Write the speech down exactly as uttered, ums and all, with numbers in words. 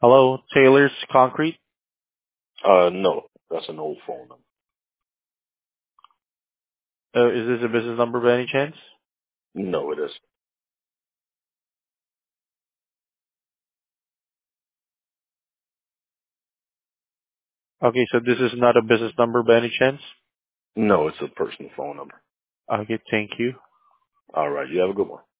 Hello, Taylor's Concrete. Uh, no, that's an old phone number. Uh, is this a business number by any chance? No, it isn't. Okay, so this is not a business number by any chance? No, it's a personal phone number. Okay, thank you. All right, you have a good one.